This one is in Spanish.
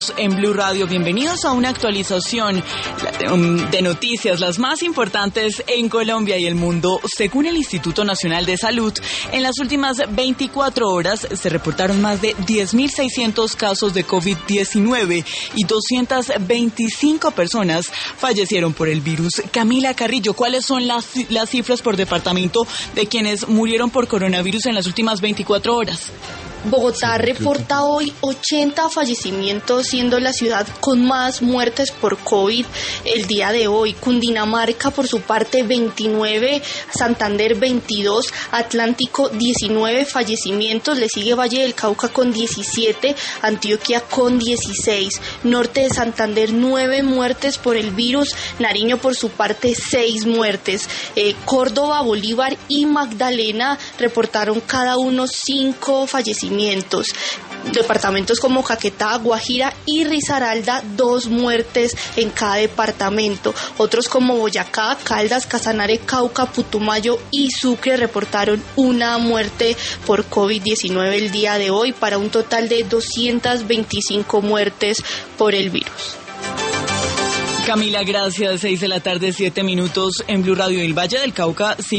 En Blue Radio, bienvenidos a una actualización de noticias, las más importantes en Colombia y el mundo. Según el Instituto Nacional de Salud, en las últimas 24 horas se reportaron más de 10.600 casos de COVID-19 y 225 personas fallecieron por el virus. Camila Carrillo, ¿cuáles son las cifras por departamento de quienes murieron por coronavirus en las últimas 24 horas? Bogotá reporta hoy 80 fallecimientos, siendo la ciudad con más muertes por COVID el día de hoy. Cundinamarca, por su parte, 29, Santander 22, Atlántico 19 fallecimientos, le sigue Valle del Cauca con 17, Antioquia con 16, Norte de Santander 9 muertes por el virus, Nariño por su parte 6 muertes, Córdoba, Bolívar y Magdalena reportaron cada uno 5 fallecimientos. Departamentos como Caquetá, Guajira y Risaralda, 2 muertes en cada departamento. Otros como Boyacá, Caldas, Casanare, Cauca, Putumayo y Sucre reportaron 1 muerte por COVID-19 el día de hoy, para un total de 225 muertes por el virus. Camila, gracias. 6 de la tarde, 7 minutos en Blue Radio. El Valle del Cauca